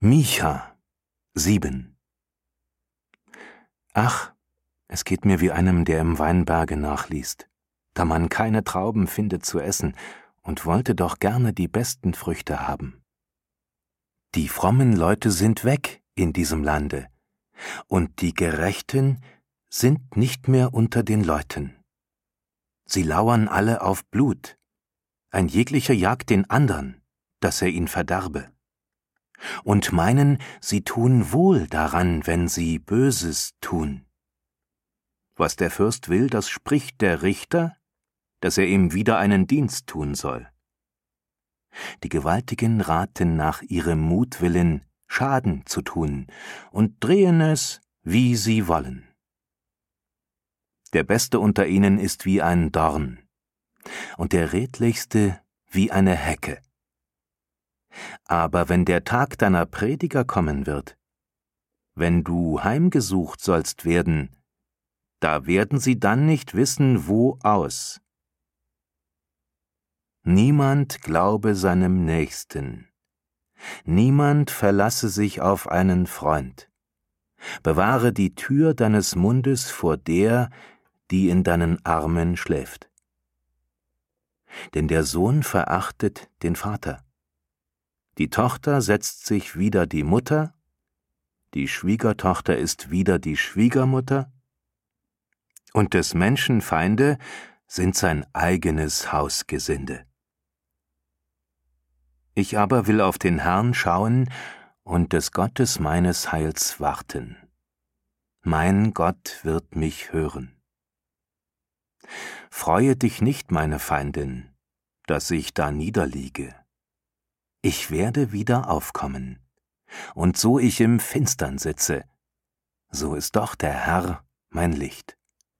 Micha 7. Ach, es geht mir wie einem, der im Weinberge nachliest, da man keine Trauben findet zu essen und wollte doch gerne die besten Früchte haben. Die frommen Leute sind weg in diesem Lande, und die Gerechten sind nicht mehr unter den Leuten. Sie lauern alle auf Blut, ein jeglicher jagt den andern, dass er ihn verderbe. Und meinen, sie tun wohl daran, wenn sie Böses tun. Was der Fürst will, das spricht der Richter, dass er ihm wieder einen Dienst tun soll. Die Gewaltigen raten nach ihrem Mutwillen, Schaden zu tun, und drehen es, wie sie wollen. Der Beste unter ihnen ist wie ein Dorn, und der Redlichste wie eine Hecke. Aber wenn der Tag deiner Prediger kommen wird, wenn du heimgesucht sollst werden, da werden sie dann nicht wissen, wo aus. Niemand glaube seinem Nächsten, niemand verlasse sich auf einen Freund. Bewahre die Tür deines Mundes vor der, die in deinen Armen schläft. Denn der Sohn verachtet den Vater. Die Tochter setzt sich wider die Mutter, die Schwiegertochter ist wider die Schwiegermutter, und des Menschen Feinde sind sein eigenes Hausgesinde. Ich aber will auf den Herrn schauen und des Gottes meines Heils warten. Mein Gott wird mich hören. Freue dich nicht, meine Feindin, dass ich da niederliege. Ich werde wieder aufkommen, und so ich im Finstern sitze, so ist doch der Herr mein Licht.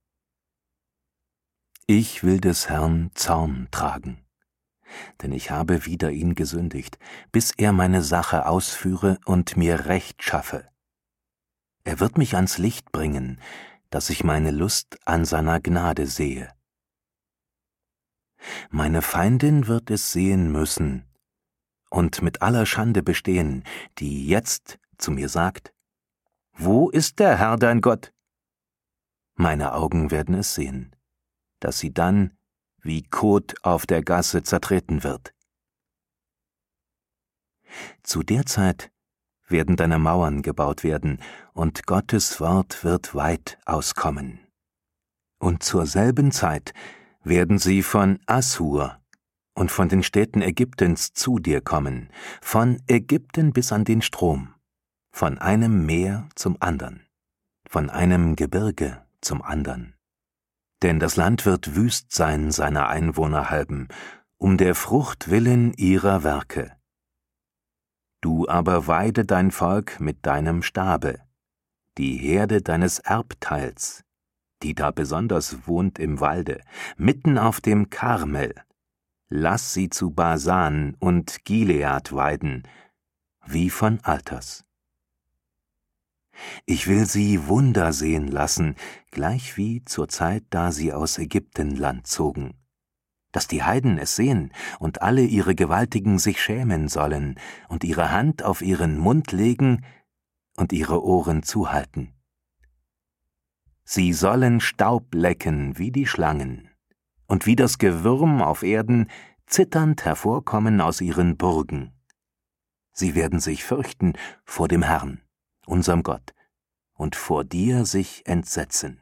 Ich will des Herrn Zorn tragen, denn ich habe wider ihn gesündigt, bis er meine Sache ausführe und mir Recht schaffe. Er wird mich ans Licht bringen, dass ich meine Lust an seiner Gnade sehe. Meine Feindin wird es sehen müssen und mit aller Schande bestehen, die jetzt zu mir sagt: Wo ist der Herr dein Gott? Meine Augen werden es sehen, dass sie dann wie Kot auf der Gasse zertreten wird. Zu der Zeit werden deine Mauern gebaut werden, und Gottes Wort wird weit auskommen. Und zur selben Zeit werden sie von Assur und von den Städten Ägyptens zu dir kommen, von Ägypten bis an den Strom, von einem Meer zum andern, von einem Gebirge zum andern. Denn das Land wird wüst sein seiner Einwohner halben, um der Frucht willen ihrer Werke. Du aber weide dein Volk mit deinem Stabe, die Herde deines Erbteils, die da besonders wohnt im Walde, mitten auf dem Karmel. Lass sie zu Basan und Gilead weiden, wie von Alters. Ich will sie Wunder sehen lassen, gleichwie zur Zeit, da sie aus Ägyptenland zogen, dass die Heiden es sehen und alle ihre Gewaltigen sich schämen sollen und ihre Hand auf ihren Mund legen und ihre Ohren zuhalten. Sie sollen Staub lecken wie die Schlangen und wie das Gewürm auf Erden zitternd hervorkommen aus ihren Burgen. Sie werden sich fürchten vor dem Herrn, unserem Gott, und vor dir sich entsetzen.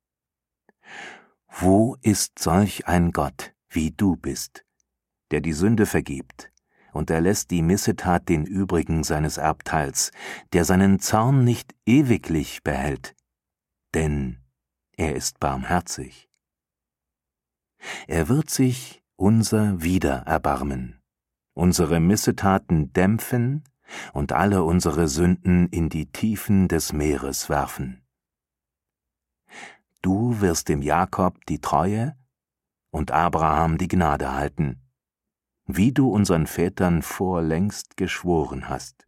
Wo ist solch ein Gott, wie du bist, der die Sünde vergibt und erlässt die Missetat den übrigen seines Erbteils, der seinen Zorn nicht ewiglich behält, denn er ist barmherzig. Er wird sich unser wieder erbarmen, unsere Missetaten dämpfen und alle unsere Sünden in die Tiefen des Meeres werfen. Du wirst dem Jakob die Treue und Abraham die Gnade halten, wie du unseren Vätern vorlängst geschworen hast.